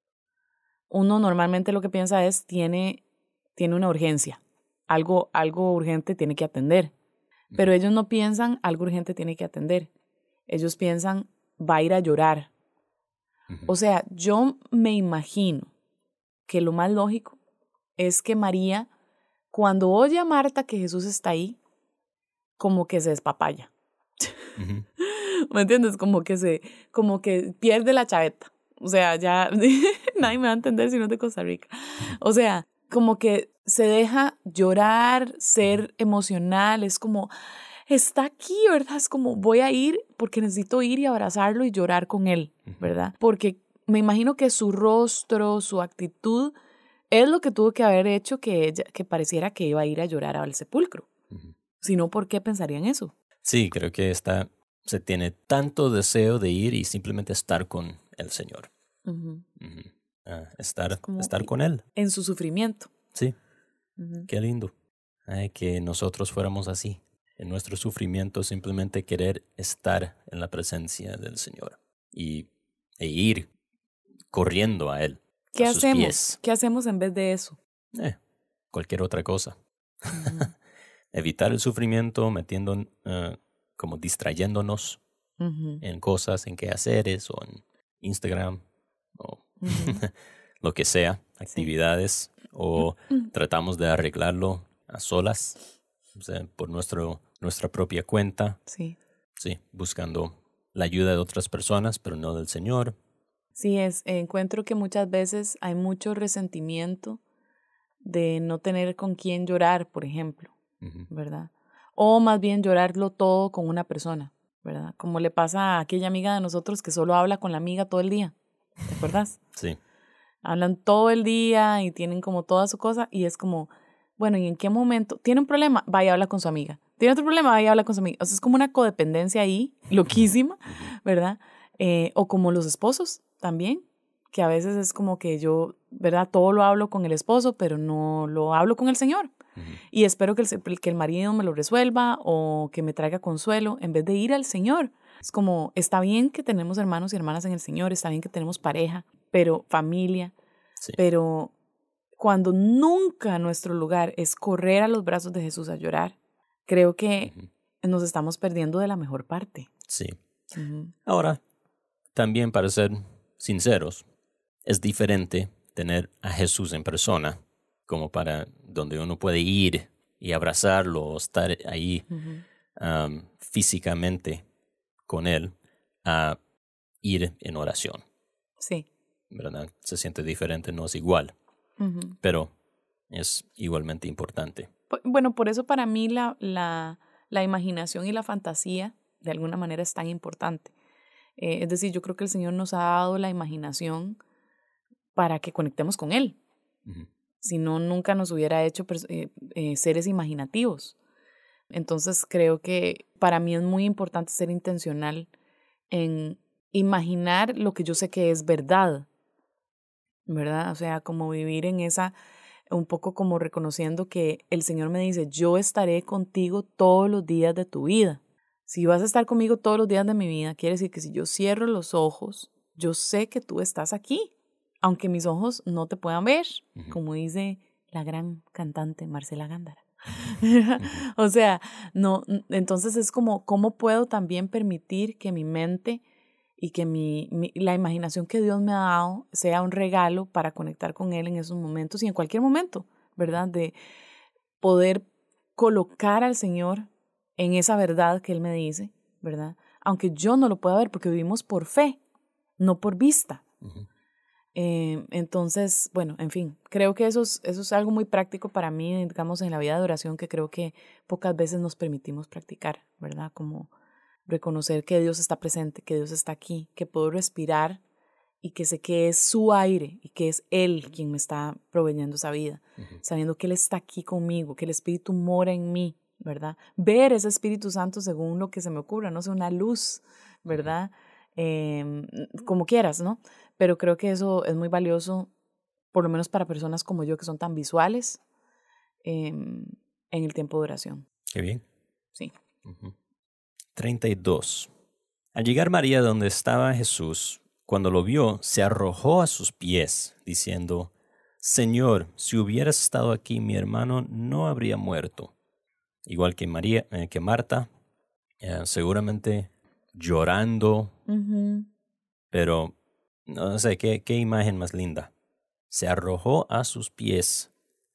uno normalmente lo que piensa es, tiene, tiene una urgencia, algo, algo urgente tiene que atender. Pero ellos no piensan, algo urgente tiene que atender. Ellos piensan, va a ir a llorar. Uh-huh. O sea, yo me imagino que lo más lógico es que María, cuando oye a Marta que Jesús está ahí, como que se despapaya. Uh-huh. ¿Me entiendes? Como que se, como que pierde la chaveta. O sea, ya nadie me va a entender si no es de Costa Rica. O sea, como que se deja llorar, ser emocional, es como, está aquí, ¿verdad? Es como, voy a ir porque necesito ir y abrazarlo y llorar con él, ¿verdad? Porque me imagino que su rostro, su actitud, es lo que tuvo que haber hecho que ella, que pareciera que iba a ir a llorar al sepulcro. Uh-huh. Si no, ¿por qué pensarían eso? Sí, creo que está, se tiene tanto deseo de ir y simplemente estar con el Señor. Uh-huh. Uh-huh. Uh, estar, estar con Él. En su sufrimiento. Sí. Uh-huh. Qué lindo. Ay, que nosotros fuéramos así. en nuestro sufrimiento simplemente querer estar en la presencia del Señor y, e ir corriendo a Él, ¿Qué a sus hacemos? pies. ¿Qué hacemos en vez de eso? Eh, cualquier otra cosa. Uh-huh. Evitar el sufrimiento metiendo, uh, como distrayéndonos Uh-huh. en cosas, en quehaceres o en Instagram o Uh-huh. lo que sea, actividades, sí. O tratamos de arreglarlo a solas, o sea, por nuestro, nuestra propia cuenta. Sí. Sí, buscando la ayuda de otras personas, pero no del Señor. Sí, es, encuentro que muchas veces hay mucho resentimiento de no tener con quién llorar, por ejemplo, uh-huh. ¿verdad? O más bien llorarlo todo con una persona, ¿verdad? Como le pasa a aquella amiga de nosotros que solo habla con la amiga todo el día, ¿te acuerdas? Sí. Hablan todo el día y tienen como toda su cosa y es como, bueno, ¿y en qué momento? ¿Tiene un problema? Vaya, habla con su amiga. ¿Tiene otro problema? Vaya, habla con su amiga. O sea, es como una codependencia ahí, loquísima, ¿verdad? Eh, o como los esposos también, que a veces es como que yo, ¿verdad? Todo lo hablo con el esposo, pero no lo hablo con el Señor. Uh-huh. Y espero que el, que el marido me lo resuelva o que me traiga consuelo en vez de ir al Señor. Es como, está bien que tenemos hermanos y hermanas en el Señor, está bien que tenemos pareja, pero familia, sí. Pero cuando nunca nuestro lugar es correr a los brazos de Jesús a llorar, creo que uh-huh. nos estamos perdiendo de la mejor parte. Sí. Uh-huh. Ahora, también para ser sinceros, es diferente tener a Jesús en persona, como para donde uno puede ir y abrazarlo o estar ahí uh-huh. um, físicamente con Él, a ir en oración. Sí. ¿Verdad? Se siente diferente, no es igual, uh-huh. pero es igualmente importante. Bueno, por eso para mí la, la, la imaginación y la fantasía de alguna manera es tan importante. Eh, es decir, yo creo que el Señor nos ha dado la imaginación para que conectemos con Él. Uh-huh. Si no, nunca nos hubiera hecho eh, eh, seres imaginativos. Entonces creo que para mí es muy importante ser intencional en imaginar lo que yo sé que es verdad, ¿verdad? O sea, como vivir en esa, un poco como reconociendo que el Señor me dice, yo estaré contigo todos los días de tu vida. Si vas a estar conmigo todos los días de mi vida, quiere decir que si yo cierro los ojos, yo sé que tú estás aquí, aunque mis ojos no te puedan ver, uh-huh. como dice la gran cantante Marcela Gándara. Uh-huh. O sea, no, entonces es como, ¿cómo puedo también permitir que mi mente y que mi, mi, la imaginación que Dios me ha dado sea un regalo para conectar con Él en esos momentos y en cualquier momento, ¿verdad? De poder colocar al Señor en esa verdad que Él me dice, ¿verdad? Aunque yo no lo pueda ver porque vivimos por fe, no por vista. Uh-huh. Eh, entonces, bueno, en fin, creo que eso es, eso es algo muy práctico para mí, digamos, en la vida de oración que creo que pocas veces nos permitimos practicar, ¿verdad? Como reconocer que Dios está presente, que Dios está aquí, que puedo respirar y que sé que es su aire y que es Él quien me está proveyendo esa vida, uh-huh. sabiendo que Él está aquí conmigo, que el Espíritu mora en mí, ¿verdad? Ver ese Espíritu Santo según lo que se me ocurra, no sé, una luz, ¿verdad? Uh-huh. Eh, como quieras, ¿no? Pero creo que eso es muy valioso, por lo menos para personas como yo que son tan visuales, eh, en el tiempo de oración. Qué bien. Sí. Uh-huh. treinta y dos. Al llegar María donde estaba Jesús, cuando lo vio, se arrojó a sus pies, diciendo, Señor, si hubieras estado aquí, mi hermano no habría muerto. Igual que María, eh, que Marta, eh, seguramente llorando, uh-huh. pero no sé, ¿qué, qué imagen más linda. Se arrojó a sus pies.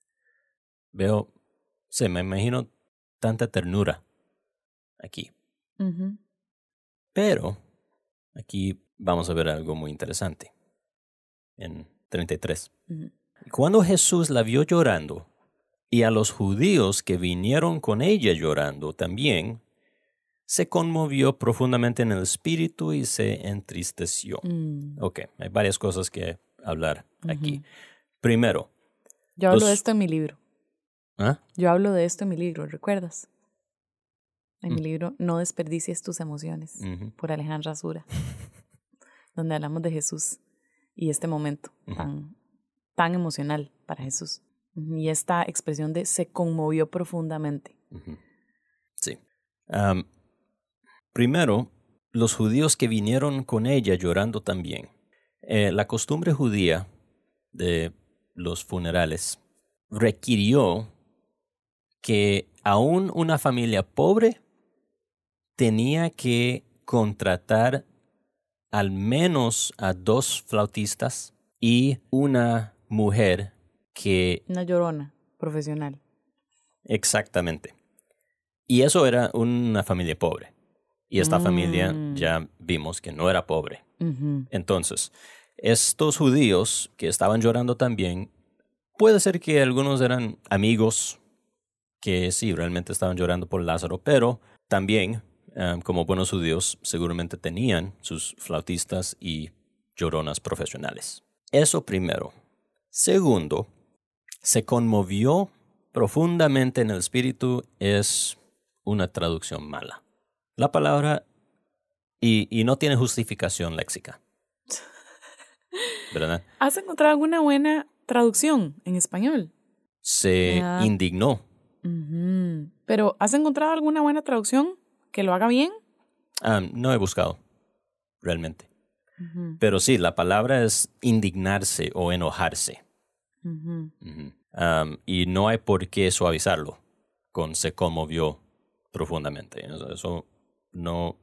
Veo, se me imagino tanta ternura aquí. Uh-huh. Pero aquí vamos a ver algo muy interesante. En treinta y tres. Uh-huh. Cuando Jesús la vio llorando, y a los judíos que vinieron con ella llorando también, se conmovió profundamente en el espíritu y se entristeció. Mm. Ok, hay varias cosas que hablar uh-huh. aquí. Primero. Yo hablo los... de esto en mi libro. ¿Ah? Yo hablo de esto en mi libro, ¿recuerdas? En mm. mi libro No desperdicies tus emociones, uh-huh. por Alejandra Azura, donde hablamos de Jesús y este momento uh-huh. tan, tan emocional para Jesús. Y esta expresión de se conmovió profundamente. Uh-huh. Sí. Um, primero, los judíos que vinieron con ella llorando también. Eh, la costumbre judía de los funerales requirió que aún una familia pobre tenía que contratar al menos a dos flautistas y una mujer que... Una llorona profesional. Exactamente. Y eso era una familia pobre. Y esta mm. familia ya vimos que no era pobre. Uh-huh. Entonces, estos judíos que estaban llorando también, puede ser que algunos eran amigos que sí, realmente estaban llorando por Lázaro, pero también, um, como buenos judíos, seguramente tenían sus flautistas y lloronas profesionales. Eso primero. Segundo, se conmovió profundamente en el espíritu es una traducción mala. La palabra, y, y no tiene justificación léxica, ¿verdad? ¿Has encontrado alguna buena traducción en español? Se Ah. indignó. Uh-huh. Pero, ¿has encontrado alguna buena traducción que lo haga bien? Um, no he buscado, realmente. Uh-huh. Pero sí, la palabra es indignarse o enojarse. Uh-huh. Uh-huh. Um, y no hay por qué suavizarlo con se conmovió profundamente. Eso no...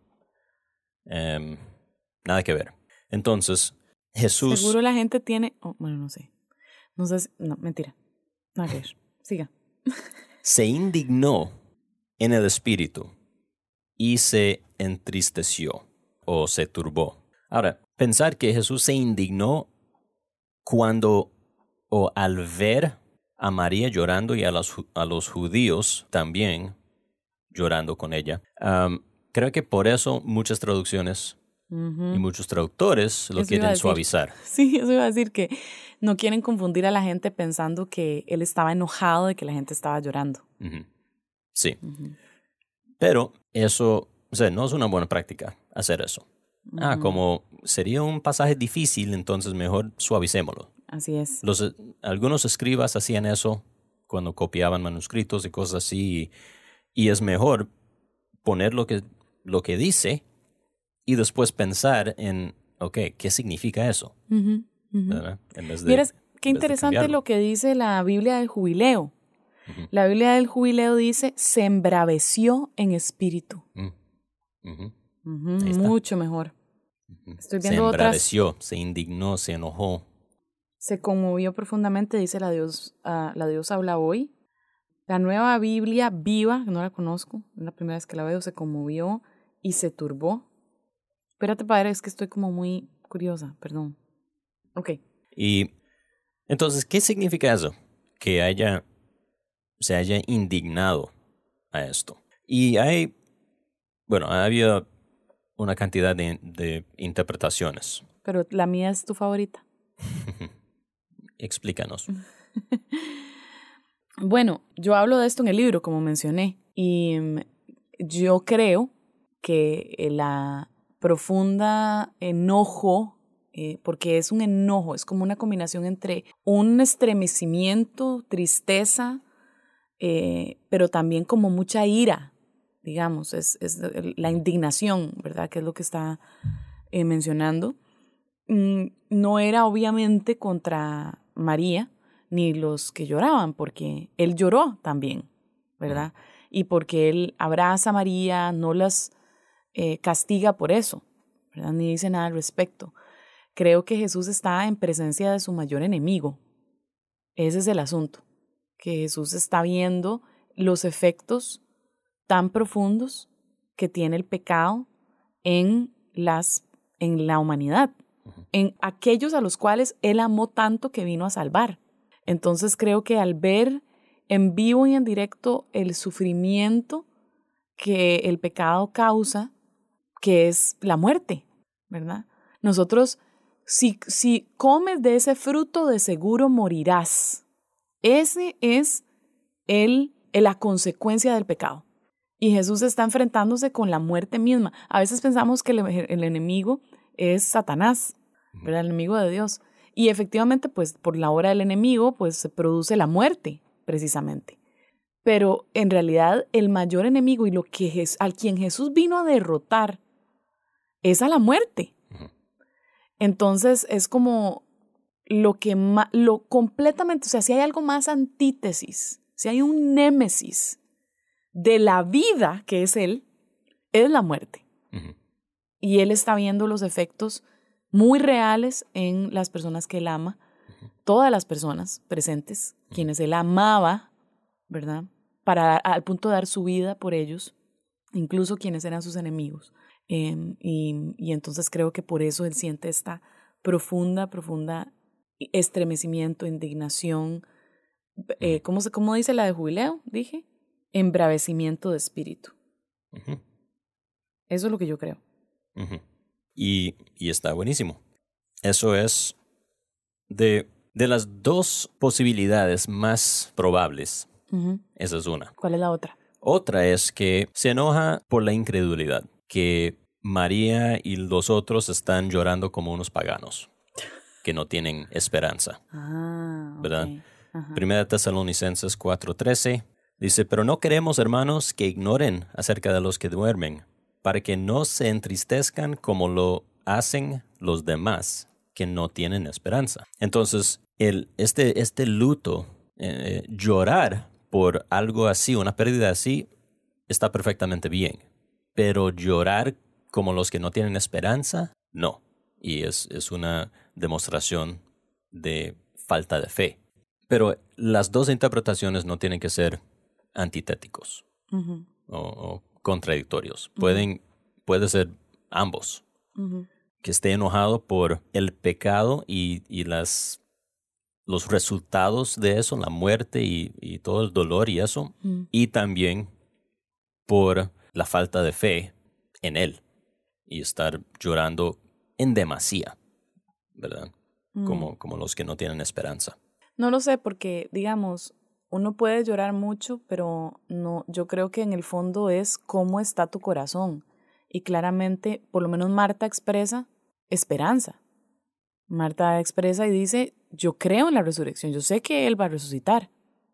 Um, nada que ver. Entonces, Jesús... Seguro la gente tiene... Oh, bueno, no sé. No sé si... No, mentira. Nada que ver. Siga. Se indignó en el espíritu y se entristeció o se turbó. Ahora, pensar que Jesús se indignó cuando o al ver a María llorando y a los, a los judíos también llorando con ella, um, creo que por eso muchas traducciones uh-huh. y muchos traductores lo eso quieren suavizar. Sí, eso iba a decir que no quieren confundir a la gente pensando que él estaba enojado de que la gente estaba llorando. Uh-huh. Sí. Uh-huh. Pero eso, o sea, no es una buena práctica hacer eso. Uh-huh. Ah, como sería un pasaje difícil, entonces mejor suavicémoslo. Así es. Los, algunos escribas hacían eso cuando copiaban manuscritos y cosas así. Y, y es mejor poner lo que, lo que dice y después pensar en, ok, ¿qué significa eso? Uh-huh. Uh-huh. En vez de, Miras, qué interesante lo que dice la Biblia del Jubileo. Uh-huh. La Biblia del Jubileo dice, se embraveció en espíritu. Uh-huh. Uh-huh. Uh-huh. Mucho mejor. Uh-huh. Estoy viendo se embraveció, otras... se indignó, se enojó. Se conmovió profundamente, dice la Dios, uh, la Dios habla hoy. La Nueva Biblia Viva, que no la conozco, es la primera vez que la veo, se conmovió y se turbó. Espérate, padre, es que estoy como muy curiosa, perdón. Ok. Y entonces, ¿qué significa eso? Que haya, se haya indignado a esto. Y hay, bueno, ha habido una cantidad de, de interpretaciones. Pero la mía es tu favorita. Explícanos. Bueno, yo hablo de esto en el libro, como mencioné, y yo creo que la profunda enojo, eh, porque es un enojo, es como una combinación entre un estremecimiento, tristeza, eh, pero también como mucha ira, digamos, es, es la indignación, ¿verdad? Que es lo que está eh, mencionando. No era obviamente contra María ni los que lloraban, porque él lloró también, ¿verdad? Y porque él abraza a María, no las eh, castiga por eso, ¿verdad? Ni dice nada al respecto. Creo que Jesús está en presencia de su mayor enemigo. Ese es el asunto, que Jesús está viendo los efectos tan profundos que tiene el pecado en, las, en la humanidad, en aquellos a los cuales Él amó tanto que vino a salvar. Entonces creo que al ver en vivo y en directo el sufrimiento que el pecado causa, que es la muerte, ¿verdad? Nosotros, si, si comes de ese fruto, de seguro morirás. Ese es el, la consecuencia del pecado. Y Jesús está enfrentándose con la muerte misma. A veces pensamos que el, el enemigo es Satanás, ¿verdad? El enemigo de Dios. Y efectivamente, pues por la obra del enemigo, pues se produce la muerte, precisamente. Pero en realidad el mayor enemigo y lo que Jes- al quien Jesús vino a derrotar es a la muerte. Ujú. Entonces es como lo que ma- lo completamente, o sea, si hay algo más antítesis, si hay un némesis de la vida que es Él, es la muerte. Ujú. Y Él está viendo los efectos muy reales en las personas que Él ama, todas las personas presentes, quienes Él amaba, ¿verdad? Para al punto de dar su vida por ellos, incluso quienes eran sus enemigos. Eh, y, y entonces creo que por eso Él siente esta profunda, profunda estremecimiento, indignación, eh, ¿cómo, se, ¿cómo dice la de jubileo? Dije, embravecimiento de espíritu. Ujú. Eso es lo que yo creo. Ujú. Y, y está buenísimo. Eso es de, de las dos posibilidades más probables. Uh-huh. Esa es una. ¿Cuál es la otra? Otra es que se enoja por la incredulidad, que María y los otros están llorando como unos paganos, que no tienen esperanza. Ah, ¿Verdad? okay. Ajá. Primera Tesalonicenses cuatro trece dice, pero no queremos, hermanos, que ignoren acerca de los que duermen, para que no se entristezcan como lo hacen los demás, que no tienen esperanza. Entonces, el, este, este luto, eh, llorar por algo así, una pérdida así, está perfectamente bien. Pero llorar como los que no tienen esperanza, no. Y es, es una demostración de falta de fe. Pero las dos interpretaciones no tienen que ser antitéticos Uh-huh. o, o contradictorios. Uh-huh. Pueden, puede ser ambos. Uh-huh. Que esté enojado por el pecado y, y las, los resultados de eso, la muerte y, y todo el dolor y eso. Uh-huh. Y también por la falta de fe en él y estar llorando en demasía, ¿verdad? Uh-huh. Como, como los que no tienen esperanza. No lo sé porque, digamos, uno puede llorar mucho, pero no, yo creo que en el fondo es cómo está tu corazón. Y claramente, por lo menos Marta expresa esperanza. Marta expresa y dice, yo creo en la resurrección, yo sé que Él va a resucitar.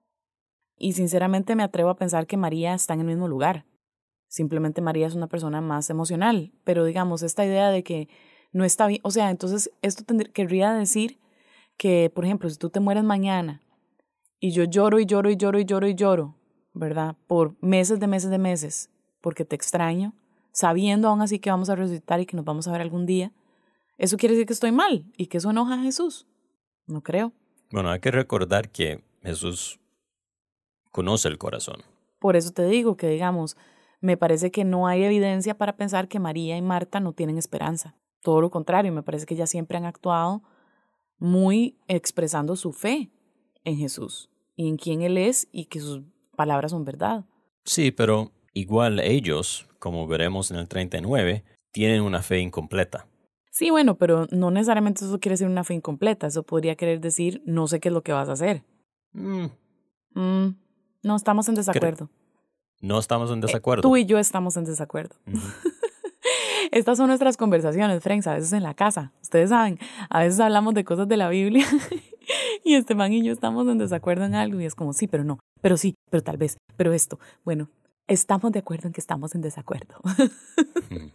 Y sinceramente me atrevo a pensar que María está en el mismo lugar. Simplemente María es una persona más emocional. Pero digamos, esta idea de que no está bien, o sea, entonces esto tendría, querría decir que, por ejemplo, si tú te mueres mañana y yo lloro y lloro y lloro y lloro y lloro, ¿verdad? Por meses de meses de meses, porque te extraño, sabiendo aún así que vamos a resucitar y que nos vamos a ver algún día, ¿eso quiere decir que estoy mal y que eso enoja a Jesús? No creo. Bueno, hay que recordar que Jesús conoce el corazón. Por eso te digo que, digamos, me parece que no hay evidencia para pensar que María y Marta no tienen esperanza. Todo lo contrario, me parece que ellas siempre han actuado muy expresando su fe en Jesús y en quién Él es y que sus palabras son verdad. Sí, pero igual ellos, como veremos en el treinta y nueve, tienen una fe incompleta. Sí, bueno, pero no necesariamente eso quiere decir una fe incompleta. Eso podría querer decir, no sé qué es lo que vas a hacer. Mm. Mm, no, estamos en desacuerdo. No estamos en desacuerdo. Eh, tú y yo estamos en desacuerdo. Uh-huh. Estas son nuestras conversaciones, friends, a veces en la casa. Ustedes saben, a veces hablamos de cosas de la Biblia y Esteban y yo estamos en desacuerdo en algo y es como, sí, pero no, pero sí, pero tal vez, pero esto. Bueno, estamos de acuerdo en que estamos en desacuerdo. uh-huh.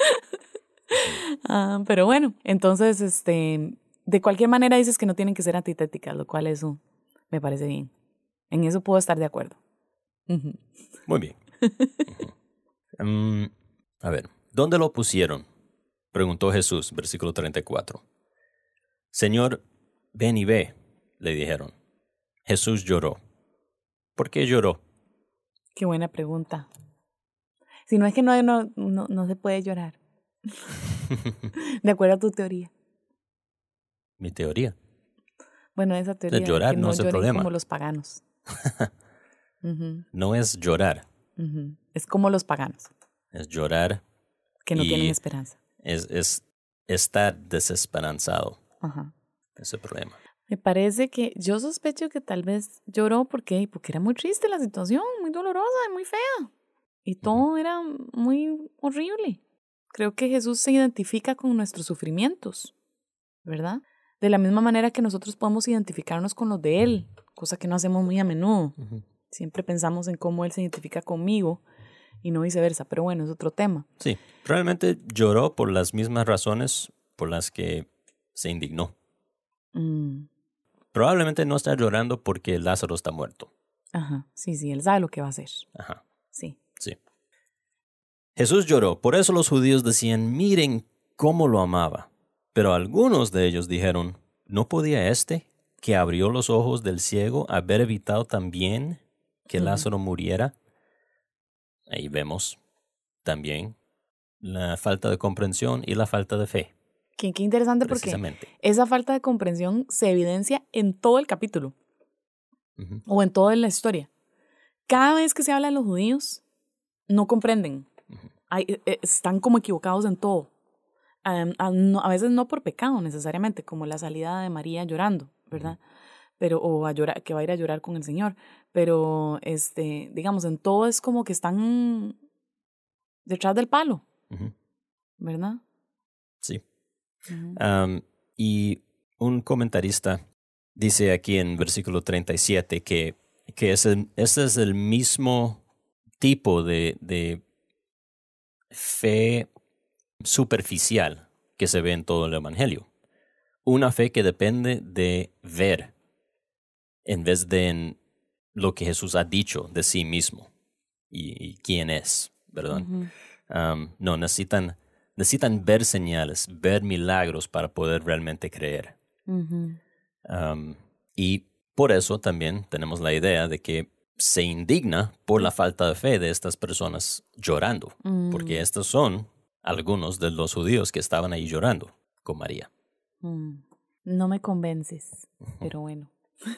uh, pero bueno, entonces, este, de cualquier manera dices que no tienen que ser antitéticas, lo cual eso me parece bien. En eso puedo estar de acuerdo. Uh-huh. Muy bien. Uh-huh. um, a ver. ¿Dónde lo pusieron? Preguntó Jesús, versículo treinta y cuatro. Señor, ven y ve, le dijeron. Jesús lloró. ¿Por qué lloró? Qué buena pregunta. Si no es que no, no, no, no se puede llorar. De acuerdo a tu teoría. ¿Mi teoría? Bueno, esa teoría. De llorar que no, no es el lloren problema. como los paganos. uh-huh. No es llorar. Uh-huh. Es como los paganos. Es llorar. Que no tienen esperanza. Es, es estar desesperanzado. Ajá. Ese problema. Me parece que yo sospecho que tal vez lloró porque, porque era muy triste la situación, muy dolorosa y muy fea. Y todo uh-huh. era muy horrible. Creo que Jesús se identifica con nuestros sufrimientos, ¿verdad? De la misma manera que nosotros podemos identificarnos con los de Él, cosa que no hacemos muy a menudo. Uh-huh. Siempre pensamos en cómo Él se identifica conmigo y no viceversa, pero bueno, es otro tema. Sí, realmente lloró por las mismas razones por las que se indignó. Mm. Probablemente no está llorando porque Lázaro está muerto. Ajá, sí, sí, Él sabe lo que va a hacer. Ajá. Sí. Sí. Jesús lloró, por eso los judíos decían, miren cómo lo amaba. Pero algunos de ellos dijeron, ¿no podía este, que abrió los ojos del ciego, haber evitado también que Ujú. Lázaro muriera? Ahí vemos también la falta de comprensión y la falta de fe. Qué, qué interesante porque Precisamente. esa falta de comprensión se evidencia en todo el capítulo Ujú. o en toda la historia. Cada vez que se habla de los judíos, no comprenden. Hay, eh, están como equivocados en todo. Um, a, no, a veces no por pecado necesariamente, como la salida de María llorando, ¿verdad? Pero, o a llorar, que va a ir a llorar con el Señor. Pero, este, digamos, en todo es como que están detrás del palo, Ujú. ¿verdad? Sí. Uh-huh. Um, y un comentarista dice aquí en versículo treinta y siete que, que ese, ese es el mismo tipo de, de fe superficial que se ve en todo el Evangelio. Una fe que depende de ver en vez de en lo que Jesús ha dicho de sí mismo y, y quién es, ¿verdad? Uh-huh. Um, no, necesitan, necesitan ver señales, ver milagros para poder realmente creer. Uh-huh. Um, y por eso también tenemos la idea de que se indigna por la falta de fe de estas personas llorando, Mm. porque estos son algunos de los judíos que estaban ahí llorando con María. Mm. No me convences, pero bueno.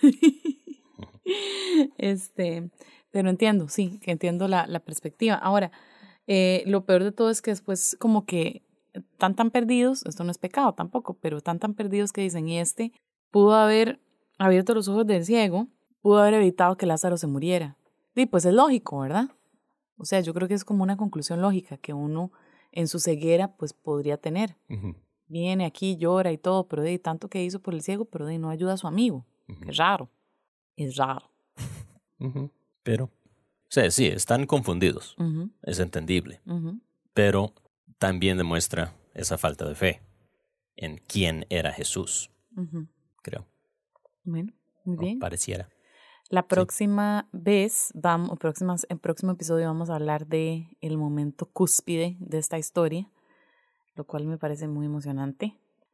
este, pero entiendo, sí, que entiendo la, la perspectiva. Ahora, eh, lo peor de todo es que después como que están tan perdidos, esto no es pecado tampoco, pero están tan perdidos que dicen, y este pudo haber abierto los ojos del ciego, pudo haber evitado que Lázaro se muriera. Y pues es lógico, ¿verdad? O sea, yo creo que es como una conclusión lógica que uno en su ceguera pues podría tener. Uh-huh. Viene aquí, llora y todo, pero de tanto que hizo por el ciego, pero de no ayuda a su amigo. Uh-huh. Qué raro. Es raro. Uh-huh. Pero, o sea, sí, están confundidos. Uh-huh. Es entendible. Uh-huh. Pero también demuestra esa falta de fe en quién era Jesús, Uh-huh. creo. Bueno, muy ¿No? bien. Pareciera. La próxima sí. vez, vamos, próximas, en el próximo episodio vamos a hablar de el momento cúspide de esta historia, lo cual me parece muy emocionante.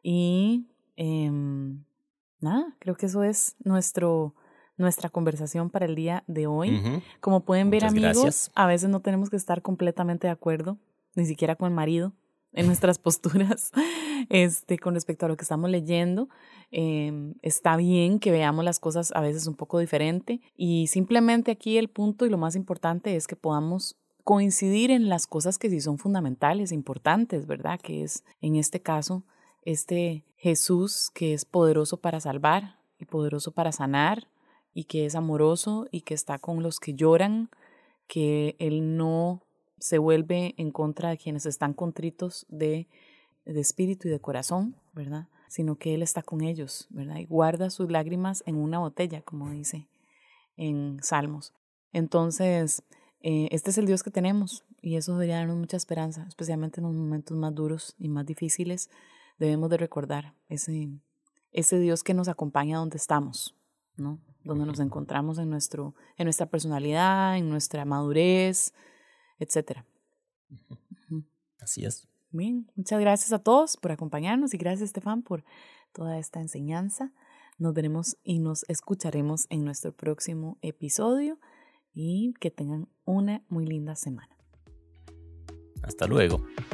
Y eh, nada, creo que eso es nuestro, nuestra conversación para el día de hoy. Uh-huh. Como pueden ver, Muchas amigos, gracias. a veces no tenemos que estar completamente de acuerdo, ni siquiera con el marido, en nuestras posturas este, con respecto a lo que estamos leyendo. Eh, está bien que veamos las cosas a veces un poco diferente y simplemente aquí el punto y lo más importante es que podamos coincidir en las cosas que sí son fundamentales, importantes, ¿verdad? Que es, en este caso, este Jesús que es poderoso para salvar y poderoso para sanar y que es amoroso y que está con los que lloran, que Él no se vuelve en contra de quienes están contritos de, de espíritu y de corazón, ¿verdad? Sino que Él está con ellos, ¿verdad? Y guarda sus lágrimas en una botella, como dice en Salmos. Entonces, eh, este es el Dios que tenemos y eso debería darnos mucha esperanza, especialmente en los momentos más duros y más difíciles. Debemos de recordar ese, ese Dios que nos acompaña donde estamos, ¿no? Donde nos encontramos en, nuestro, en nuestra personalidad, en nuestra madurez, etcétera. Uh-huh. Así es. Bien, muchas gracias a todos por acompañarnos y gracias, Estefan, por toda esta enseñanza. Nos veremos y nos escucharemos en nuestro próximo episodio y que tengan una muy linda semana. Hasta luego.